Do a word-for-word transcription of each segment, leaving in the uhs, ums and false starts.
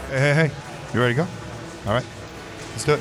Hey, hey, hey. You ready to go? All right. Let's do it.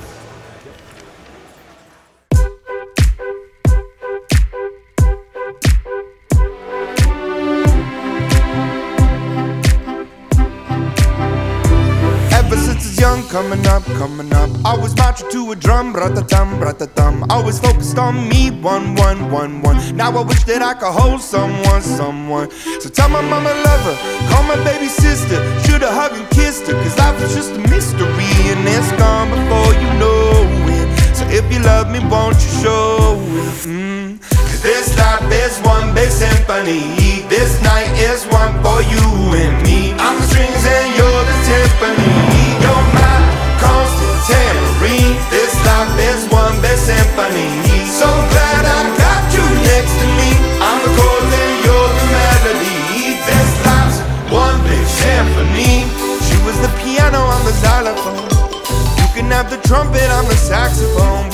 Ever since I was young, coming up, coming up, always marching to a drum, rat-a-tum, rat-a-tum. Always focused on me, one, one, one, one. Now I wish that I could hold someone, someone. So tell my mama I love her, call my baby sister. Should've hugged and kissed her, cause life was just a mystery, and it's gone before you know it. So if you love me, won't you show it? Mm. Cause this life is one big symphony. This night is one for you and me. I'm the strings and you're the timpani. You're my constant tambourine. This life is one big symphony. So glad I got you next to me. I'm the chords and you're the melody. This life's one big symphony. She was the piano, I'm the xylophone. You can have the trumpet, I'm the saxophone.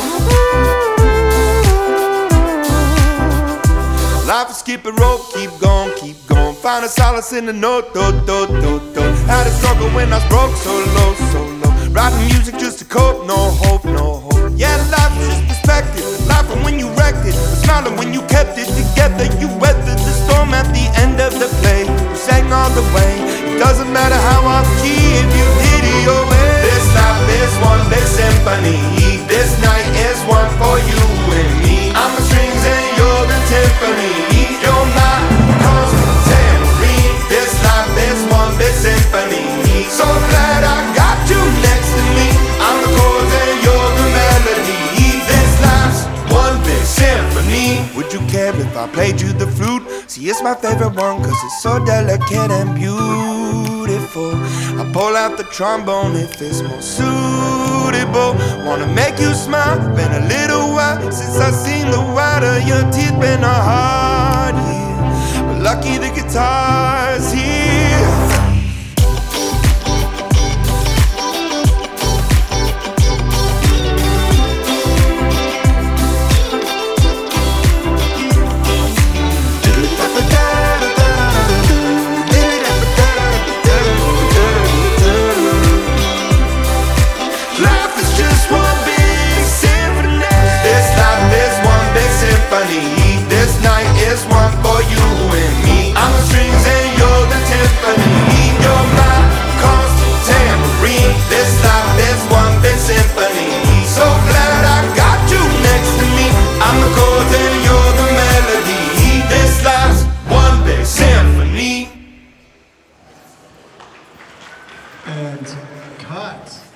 Life is skipping rope, keep going, keep going. Find a solace in the note, do, do, do, do. Had a struggle when I was broke, so low, so low. Writing music just to cope, no hope, no hope. Yeah, life is just perspective. Laughing when you wrecked it, but smiling when you kept it together. You weathered the storm at the end of the play. You sang all the way. It doesn't matter how off key if you did it your way. This life is one big symphony. This night is one for you and me. I'm the strings and you're the timpani. You're my constant tambourine. This life is one big symphony. So glad I got you next to me. I'm the chords and you're the melody. This life's one big symphony. Would you care if I played you the flute? See, it's my favorite one cause it's so delicate and beautiful. I pull out the trombone if it's more suitable. Wanna make you smile, been a little while since I seen the white of your teeth. Been a hard year, but lucky the guitar's here. This night is one for you and me. I'm the strings and you're the timpani. You're my constant tambourine. This life is one big symphony. So glad I got you next to me. I'm the chords and you're the melody. This life's one big symphony. And cut.